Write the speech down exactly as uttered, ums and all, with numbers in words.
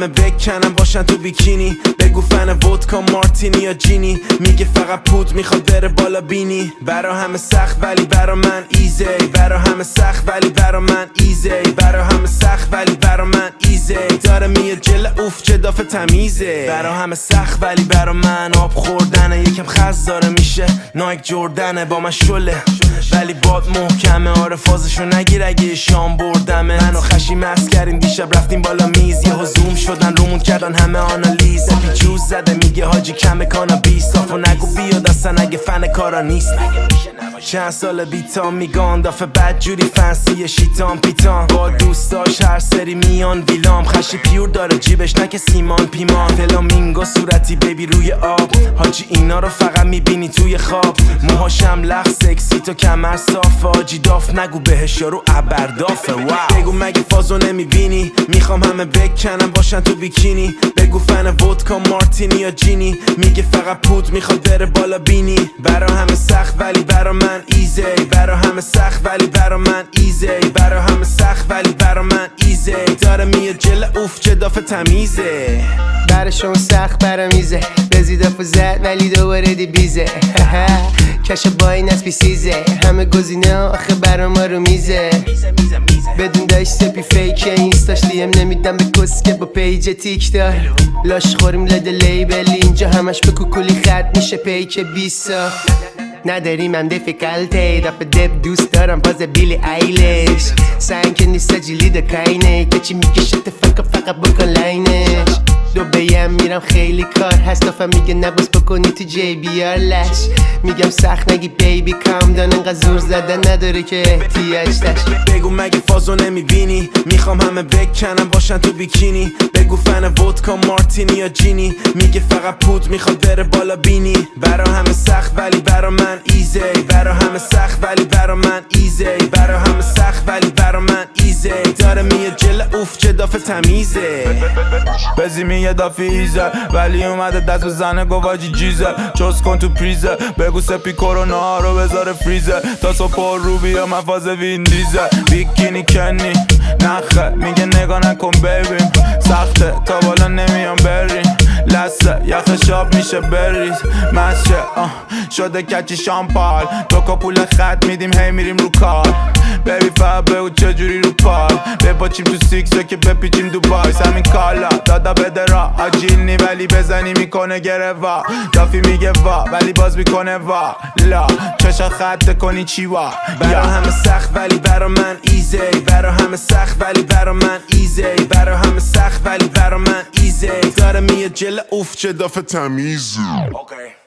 همه بکنم باشن تو بیکینی. بگو فن ودکا مارتینی یا جینی. میگه فقط پود میخواد بره بالا بینی. برا همه سخت ولی برا من ایزی. برا همه سخت ولی برا من ایزی. برا همه سخت ولی برا من ایزی. داره میاد جل اوف چه دافه تمیزه. برا همه سخت ولی برا من آب خوردنه. یکم خز داره میشه نایک جردنه. با من شله ولی باد محکمه. آره فازشو نگیر اگه شام بردمه. منو خشی مست کردیم دیشب رفتیم بالا میز. یه زوم شدن رومون کردن همه آنالیز. اپی جوز زده میگه حاجی کم کانابیس. صافو نگو بیاد اصلا اگه فن کارا نیست. چند سال بیتام میگان دافه بد جوری فنسی شیطان پیتان. با دوستاش هر سری میان ویلام. خشی پیور داره جیبش نکه سیمان پیمان. فلامینگو صورتی بیبی روی آب. حاجی اینا رو فقط میبینی توی خواب. موهاشم لخ سکسی تو کمر صافه. حاجی داف نگو بهش یارو ابردافه. واو بگو مگه فازو نمیبینی. میخوام همه بکنم باشن تو بیکینی. بگو فن ودکا مارتینی یا جینی. میگه فقط پود میخواد بره بالا بینی. برا همه سخت ولی برا من ایزی. برا همه سخت ولی برا من ایزی. برا همه سخت ولی برا من ایزی. داره میاد جل اوف چه دافه تمیزه. براشون سخت برا میزه. رزید افو زد ولی دوباره دی بیزه. کش با این اسبی سیزه. همه گزینه آخه برا ما رو میزه. بدون داشت سپی فیکه. اینستاش دیم نمیدم به کسکه با پیج تیک دار. لاش خوریم لده لیبل. اینجا همش به کوکولی خط میشه پیک بیسا. نداریم هم دیفیکالتی. دافه دب دوست دارم باز بیلی ایلش. سنگ که نیست جیلی دا کاینه. که چی میگه شت فکر فقط بکن لاینش. دو بیم میرم خیلی کار هست. دافه میگه نباز بکنی تو جی بی آر لش. میگم سخت نگی بیبی کام دان. انقدر زور زدن نداره که احتیاج داشت. بگو مگه فازو نمیبینی. میخوام همه بکنم باشن تو بیکینی. بگو فن ودکا مارتینی یا جینی. میگه فقط پود میخواد بره بالا بینی. برا همه سخت ولی برا من ایزی. برا همه سخت ولی برا من ایزی. برا همه سخت ولی برا من ایزی. داره میاد جل اوف چه دافه تمیزه. بزی میگه دافی ایزه ولی اومده دست بزنه گواجی جیزه. چوز کن تو پریزه. بگو سپی کرونا رو بذاره فریزه. تا صبح رو بیا من فاز وین دیزه. بیکینی کنی نخه میگه نگاه نکن ببین. سخته تا بالا نمیام بریم. لسه یخ شاب میشه بریز. مشه آه شده کچی شامپال. تو که پول خط میدیم هی میریم رو کار. بیبی فا بگو چجوری رو پار. بپاچیم تو سیکسه که بپیچیم دوبای. همین کالا دادا بده را آجیلنی ولی بزنی میکنه گره وا. دافی میگه وا ولی باز میکنه وا لا. چشا خط کنی چی وا. برا همه سخت ولی برا من ایزی. برا همه سخت ولی برا من ایزی. برا همه سخت ولی برا من ایزی. داره میاد جل اوف چه دافه تمیزه.